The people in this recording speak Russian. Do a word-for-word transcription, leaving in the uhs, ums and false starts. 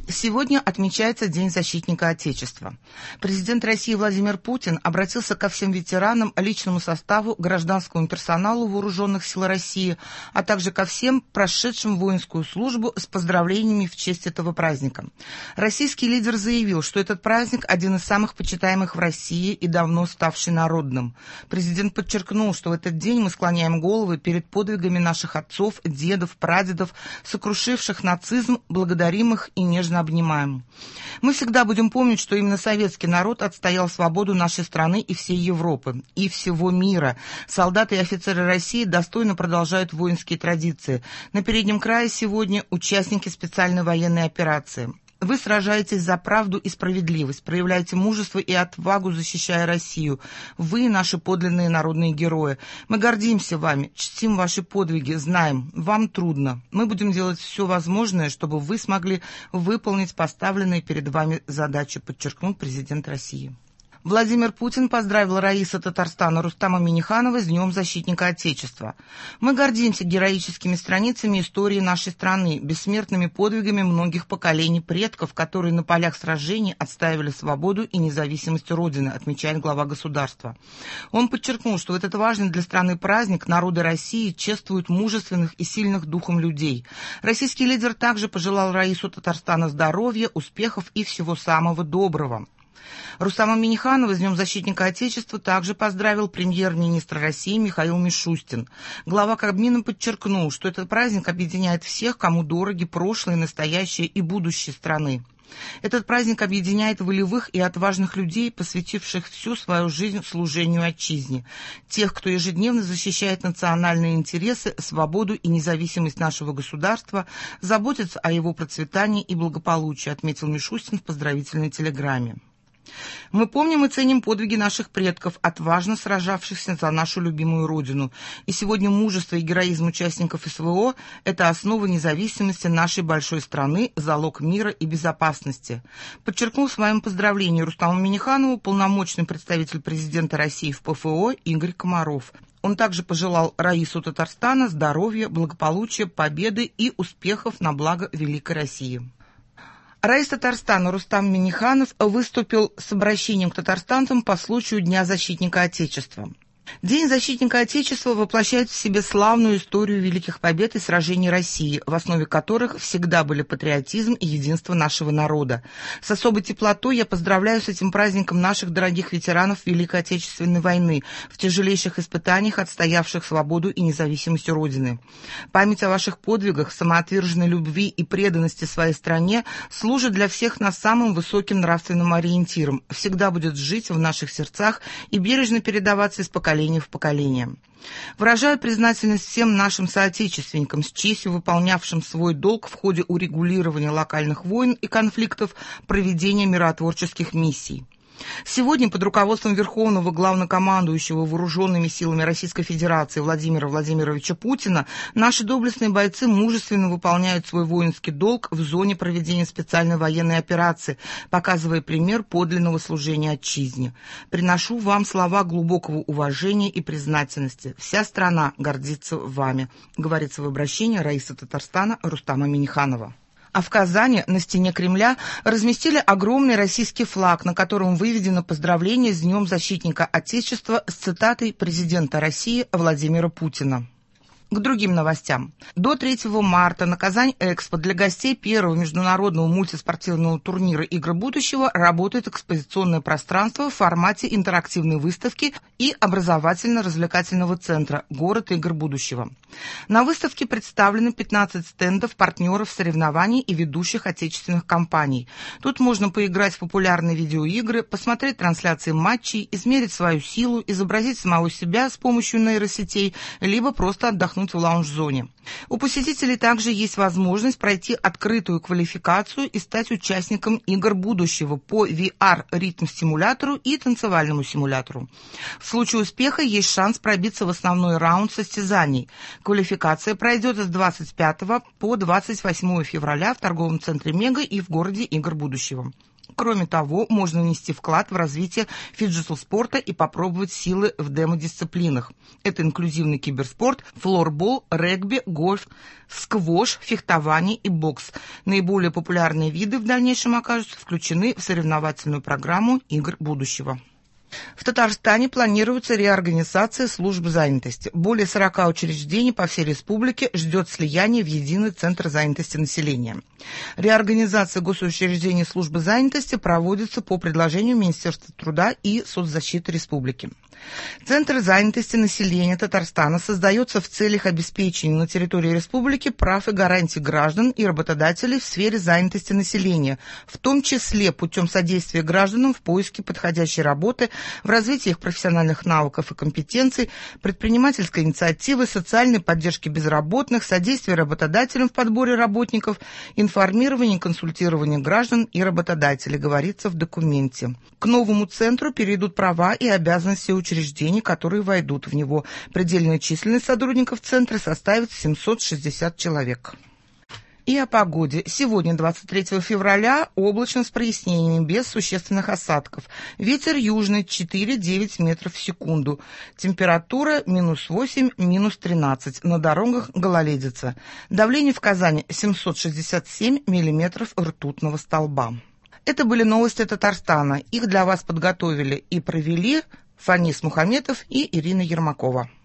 Сегодня отмечается День защитника Отечества. Президент России Владимир Путин обратился ко всем ветеранам, личному составу, гражданскому персоналу Вооруженных сил России, а также ко всем прошедшим воинскую службу с поздравлениями в честь этого праздника. Российский лидер заявил, что этот праздник один из самых почитаемых в России и давно ставший народным. Президент подчеркнул, что в этот день мы склоняем головы перед подвигами наших отцов, дедов, прадедов, сокрушивших нацизм, благодарим их и нежно обнимаем. Мы всегда будем помнить, что именно советский народ отстоял свободу нашей страны и всей Европы, и всего мира. Солдаты и офицеры России достойно продолжают воинские традиции. На переднем крае сегодня участники специальной военной операции. Вы сражаетесь за правду и справедливость, проявляете мужество и отвагу, защищая Россию. Вы наши подлинные народные герои. Мы гордимся вами, чтим ваши подвиги, знаем, вам трудно. Мы будем делать все возможное, чтобы вы смогли выполнить поставленные перед вами задачи, подчеркнул президент России. Владимир Путин поздравил Раиса Татарстана Рустама Минниханова с Днем защитника Отечества. Мы гордимся героическими страницами истории нашей страны, бессмертными подвигами многих поколений предков, которые на полях сражений отстаивали свободу и независимость Родины, отмечает глава государства. Он подчеркнул, что в этот важный для страны праздник народы России чествуют мужественных и сильных духом людей. Российский лидер также пожелал Раису Татарстана здоровья, успехов и всего самого доброго. Рустама Минниханова с Днем защитника Отечества также поздравил премьер-министр России Михаил Мишустин. Глава Кабмина подчеркнул, что этот праздник объединяет всех, кому дороги прошлое, настоящее и будущее страны. Этот праздник объединяет волевых и отважных людей, посвятивших всю свою жизнь служению отчизне, тех, кто ежедневно защищает национальные интересы, свободу и независимость нашего государства, заботится о его процветании и благополучии, отметил Мишустин в поздравительной телеграмме. Мы помним и ценим подвиги наших предков, отважно сражавшихся за нашу любимую Родину. И сегодня мужество и героизм участников СВО – это основа независимости нашей большой страны, залог мира и безопасности. Подчеркнул в своем поздравлении Рустаму Минниханову полномочный представитель президента России в ПФО Игорь Комаров. Он также пожелал Раису Татарстана здоровья, благополучия, победы и успехов на благо великой России. Раис Татарстана Рустам Минниханов выступил с обращением к татарстанцам по случаю Дня защитника Отечества. День защитника Отечества воплощает в себе славную историю великих побед и сражений России, в основе которых всегда были патриотизм и единство нашего народа. С особой теплотой я поздравляю с этим праздником наших дорогих ветеранов Великой Отечественной войны, в тяжелейших испытаниях отстоявших свободу и независимость Родины. Память о ваших подвигах, самоотверженной любви и преданности своей стране служит для всех нас самым высоким нравственным ориентиром, всегда будет жить в наших сердцах и бережно передаваться из поколения в поколение. Выражаю признательность всем нашим соотечественникам, с честью выполнявшим свой долг в ходе урегулирования локальных войн и конфликтов, проведения миротворческих миссий. Сегодня под руководством Верховного Главнокомандующего Вооруженными силами Российской Федерации Владимира Владимировича Путина наши доблестные бойцы мужественно выполняют свой воинский долг в зоне проведения специальной военной операции, показывая пример подлинного служения отчизне. Приношу вам слова глубокого уважения и признательности. Вся страна гордится вами, говорится в обращении Раиса Татарстана Рустама Минниханова. А в Казани на стене Кремля разместили огромный российский флаг, на котором выведено поздравление с Днем защитника Отечества с цитатой президента России Владимира Путина. К другим новостям. До третьего марта на Казань-Экспо для гостей первого международного мультиспортивного турнира «Игры будущего» работает экспозиционное пространство в формате интерактивной выставки и образовательно-развлекательного центра «Город игр будущего». На выставке представлены пятнадцать стендов партнеров соревнований и ведущих отечественных компаний. Тут можно поиграть в популярные видеоигры, посмотреть трансляции матчей, измерить свою силу, изобразить самого себя с помощью нейросетей, либо просто отдохнуть в лаунж-зоне. У посетителей также есть возможность пройти открытую квалификацию и стать участником игр будущего по ви ар-ритм-стимулятору и танцевальному симулятору. В случае успеха есть шанс пробиться в основной раунд состязаний. Квалификация пройдет с двадцать пятого по двадцать восьмое февраля в торговом центре «Мега» и в городе игр будущего. Кроме того, можно внести вклад в развитие фиджитал-спорта и попробовать силы в демо-дисциплинах. Это инклюзивный киберспорт, флорбол, регби, гольф, сквош, фехтование и бокс. Наиболее популярные виды в дальнейшем окажутся включены в соревновательную программу игр будущего. В Татарстане планируется реорганизация служб занятости. Более сорока учреждений по всей республике ждет слияния в единый центр занятости населения. Реорганизация госучреждений службы занятости проводится по предложению Министерства труда и соцзащиты республики. Центр занятости населения Татарстана создается в целях обеспечения на территории республики прав и гарантий граждан и работодателей в сфере занятости населения, в том числе путем содействия гражданам в поиске подходящей работы, в развитии их профессиональных навыков и компетенций, предпринимательской инициативы, социальной поддержки безработных, содействия работодателям в подборе работников, информирования и консультирования граждан и работодателей, говорится в документе. К новому центру перейдут права и обязанности учреждений, которые войдут в него. Предельная численность сотрудников центра составит семьсот шестьдесят человек. И о погоде. Сегодня, двадцать третьего февраля, облачно с прояснениями, без существенных осадков. Ветер южный четыре-девять метров в секунду. Температура минус восемь, минус тринадцать. На дорогах гололедица. Давление в Казани семьсот шестьдесят семь миллиметров ртутного столба. Это были новости Татарстана. Их для вас подготовили и провели Фанис Мухаметов и Ирина Ермакова.